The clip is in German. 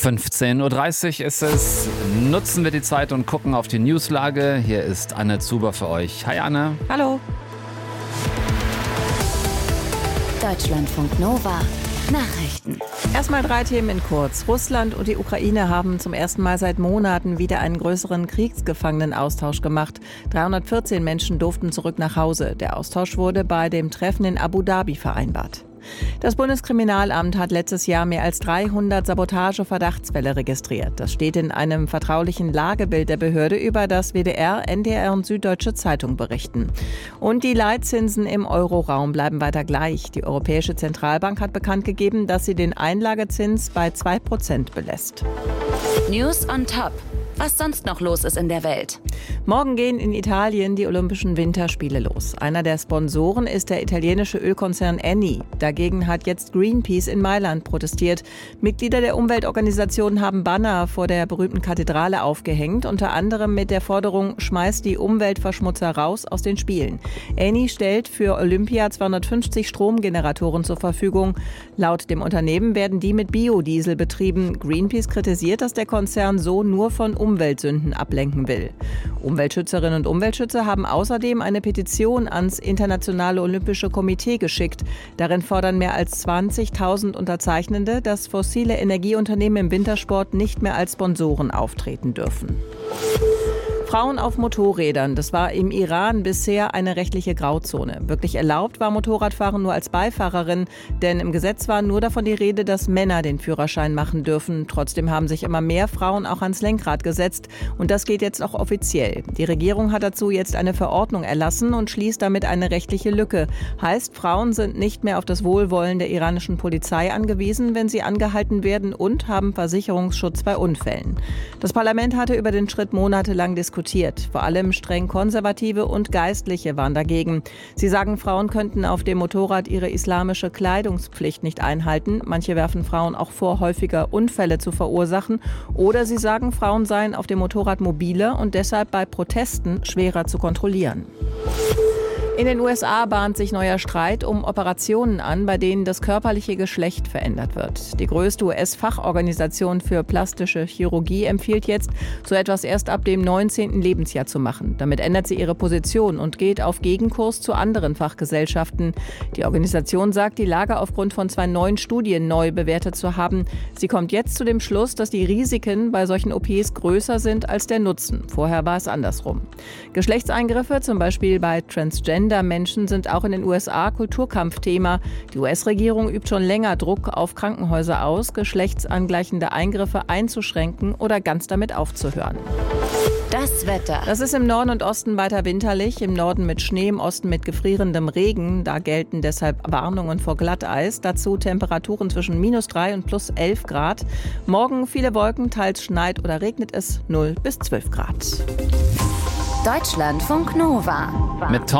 15.30 Uhr ist es. Nutzen wir die Zeit und gucken auf die Newslage. Hier ist Anne Zuber für euch. Hi Anne. Hallo. Deutschlandfunk Nova. Nachrichten. Erstmal 3 Themen in kurz. Russland und die Ukraine haben zum ersten Mal seit Monaten wieder einen größeren Kriegsgefangenenaustausch gemacht. 314 Menschen durften zurück nach Hause. Der Austausch wurde bei dem Treffen in Abu Dhabi vereinbart. Das Bundeskriminalamt hat letztes Jahr mehr als 300 Sabotage-Verdachtsfälle registriert. Das steht in einem vertraulichen Lagebild der Behörde, über das WDR, NDR und Süddeutsche Zeitung berichten. Und die Leitzinsen im Euroraum bleiben weiter gleich. Die Europäische Zentralbank hat bekannt gegeben, dass sie den Einlagezins bei 2% belässt. News on Top. Was sonst noch los ist in der Welt. Morgen gehen in Italien die Olympischen Winterspiele los. Einer der Sponsoren ist der italienische Ölkonzern Eni. Dagegen hat jetzt Greenpeace in Mailand protestiert. Mitglieder der Umweltorganisation haben Banner vor der berühmten Kathedrale aufgehängt, unter anderem mit der Forderung, schmeißt die Umweltverschmutzer raus aus den Spielen. Eni stellt für Olympia 250 Stromgeneratoren zur Verfügung. Laut dem Unternehmen werden die mit Biodiesel betrieben. Greenpeace kritisiert, dass der Konzern so nur von Umweltsünden ablenken will. Umweltschützerinnen und Umweltschützer haben außerdem eine Petition ans Internationale Olympische Komitee geschickt. Darin fordern mehr als 20.000 Unterzeichnende, dass fossile Energieunternehmen im Wintersport nicht mehr als Sponsoren auftreten dürfen. Frauen auf Motorrädern, das war im Iran bisher eine rechtliche Grauzone. Wirklich erlaubt war Motorradfahren nur als Beifahrerin, denn im Gesetz war nur davon die Rede, dass Männer den Führerschein machen dürfen. Trotzdem haben sich immer mehr Frauen auch ans Lenkrad gesetzt und das geht jetzt auch offiziell. Die Regierung hat dazu jetzt eine Verordnung erlassen und schließt damit eine rechtliche Lücke. Heißt, Frauen sind nicht mehr auf das Wohlwollen der iranischen Polizei angewiesen, wenn sie angehalten werden und haben Versicherungsschutz bei Unfällen. Das Parlament hatte über den Schritt monatelang diskutiert. Vor allem streng Konservative und Geistliche waren dagegen. Sie sagen, Frauen könnten auf dem Motorrad ihre islamische Kleidungspflicht nicht einhalten. Manche werfen Frauen auch vor, häufiger Unfälle zu verursachen. Oder sie sagen, Frauen seien auf dem Motorrad mobiler und deshalb bei Protesten schwerer zu kontrollieren. In den USA bahnt sich neuer Streit um Operationen an, bei denen das körperliche Geschlecht verändert wird. Die größte US-Fachorganisation für plastische Chirurgie empfiehlt jetzt, so etwas erst ab dem 19. Lebensjahr zu machen. Damit ändert sie ihre Position und geht auf Gegenkurs zu anderen Fachgesellschaften. Die Organisation sagt, die Lage aufgrund von 2 neuen Studien neu bewertet zu haben. Sie kommt jetzt zu dem Schluss, dass die Risiken bei solchen OPs größer sind als der Nutzen. Vorher war es andersrum. Geschlechtseingriffe, zum Beispiel bei Transgender-Menschen, sind auch in den USA Kulturkampfthema. Die US-Regierung übt schon länger Druck auf Krankenhäuser aus, geschlechtsangleichende Eingriffe einzuschränken oder ganz damit aufzuhören. Das Wetter. Das ist im Norden und Osten weiter winterlich, im Norden mit Schnee, im Osten mit gefrierendem Regen. Da gelten deshalb Warnungen vor Glatteis. Dazu Temperaturen zwischen -3 und +11 Grad. Morgen viele Wolken, teils schneit oder regnet es, 0 bis 12 Grad. Deutschlandfunk Nova. Mit